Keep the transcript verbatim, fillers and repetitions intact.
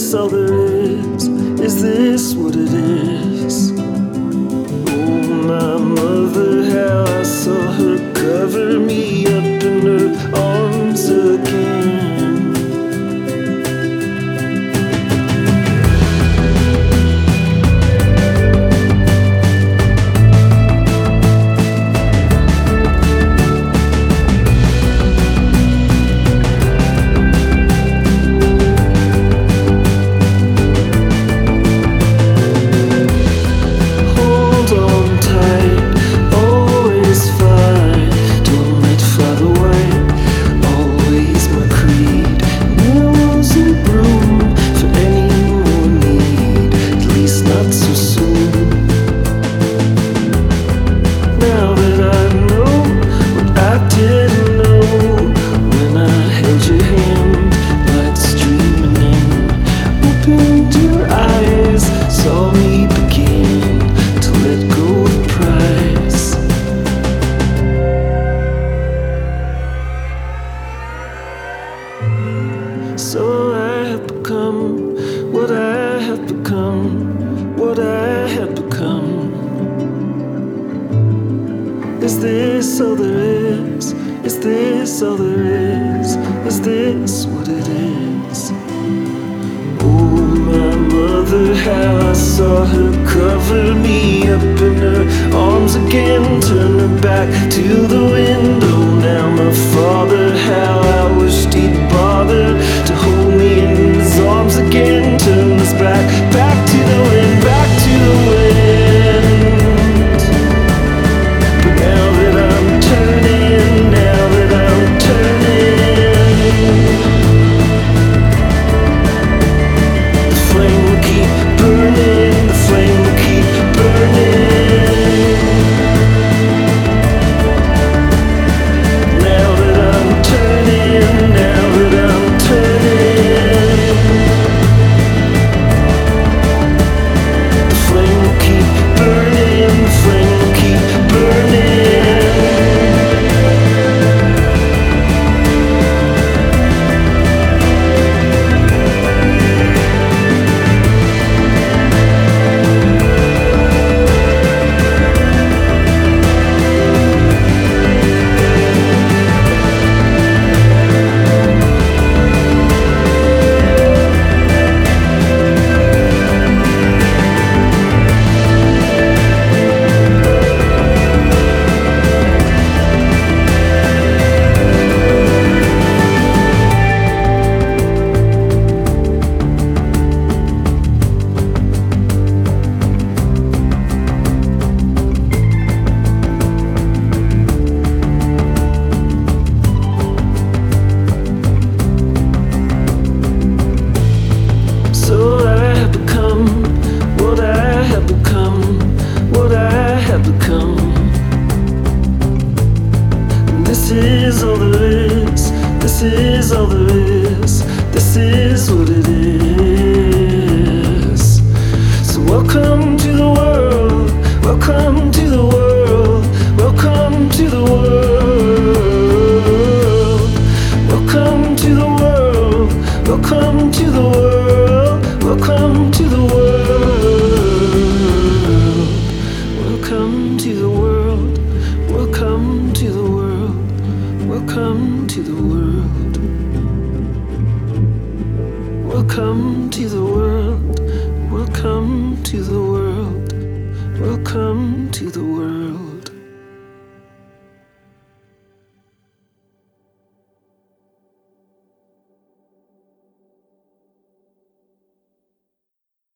this all there is? Is this what it is? Oh, my mother, how I saw her cover me up in her arms again. So I have become what I have become, what I have become. Is this all there is? Is this all there is? Is this what it is? Oh, my mother, how I saw her cover me up in her arms again, turn her back to the window. Now my father, how I wished he'd bother to hold me in his arms again, turn us back, back to the wind, back to the wind. But now that I'm turning, now that I'm turning, the flame will keep burning, the flame will keep burning. Now that I'm turning, now that I'm turning, the flame will keep burning, the flame will keep burning. This is all there is, this is all there is, this is what it is. So welcome to the world, welcome to the world, welcome to the world, welcome to the world, welcome to the world, welcome to the world, welcome to the world, welcome to the world. Welcome to the world. Welcome to the world. Welcome to the world. Welcome to the world.